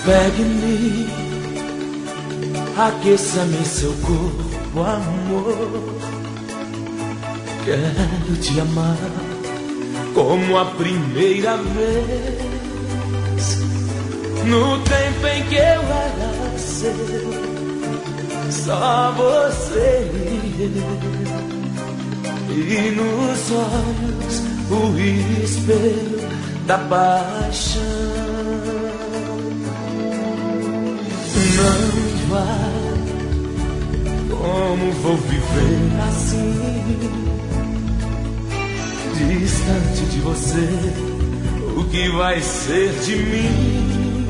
Pegue-me, aqueça-me em seu corpo, amor. Quero te amar como a primeira vez, no tempo em que eu era seu, só você e eu, e nos olhos o espelho da paixão. Não vai, como vou viver assim, distante de você? O que vai ser de mim?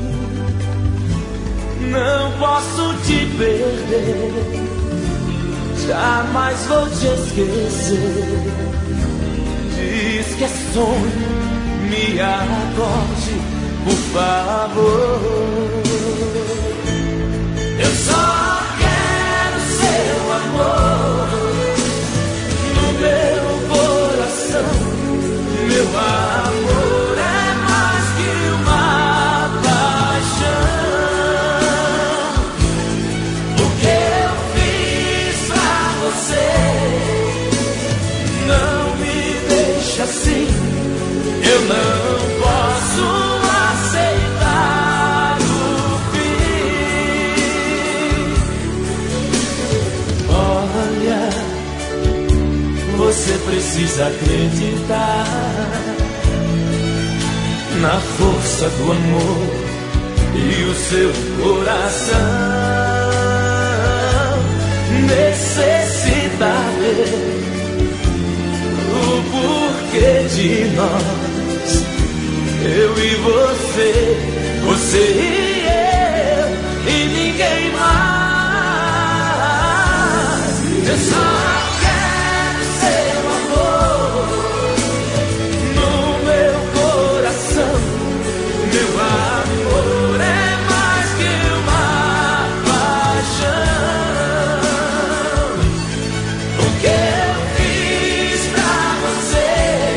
Não posso te perder, jamais vou te esquecer. Diz que é sonho, me acorde, por favor. Eu só quero seu amor no meu coração. Meu amor é mais que uma paixão. O que eu fiz pra você não me deixa assim. Eu não posso aceitar o fim. Olha, você precisa acreditar na força do amor e o seu coração necessita ver o porquê de nós, eu e você, você e eu e ninguém mais. Eu só quero seu amor no meu coração. Meu amor é mais que uma paixão. O que eu fiz pra você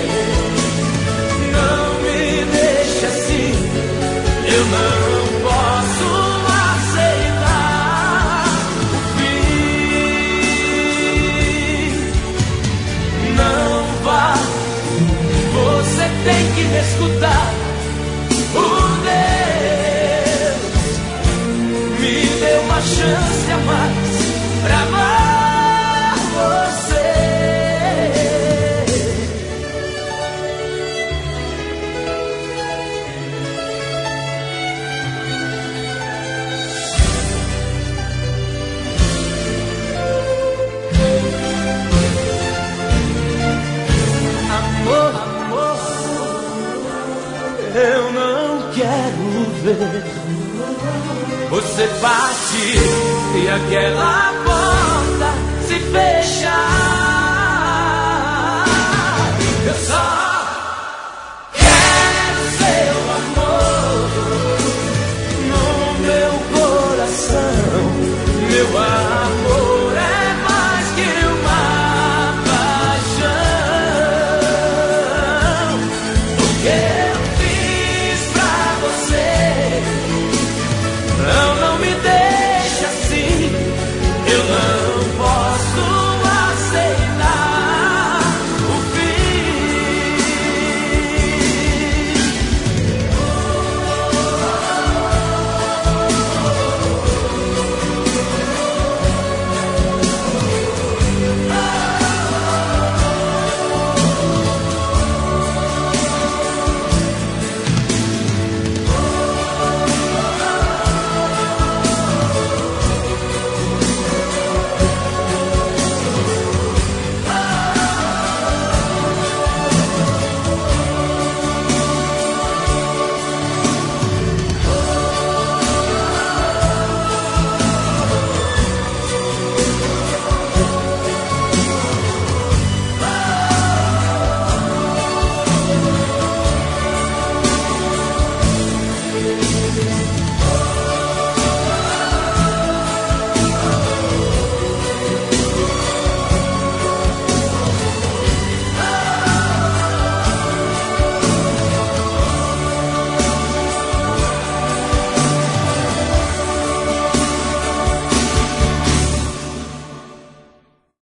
não me deixa assim. Eu não posso aceitar o fim. Não vá, você tem que me escutar. Por Deus, me dê uma chance a mais pra amar você. Amor, amor, eu não quero ver você partir e aquela porta se fechar. Eu só quero seu amor no meu coração. Meu amor é mais que uma paixão. O que eu fiz pra você não me deixa assim. Eu não posso aceitar o fim.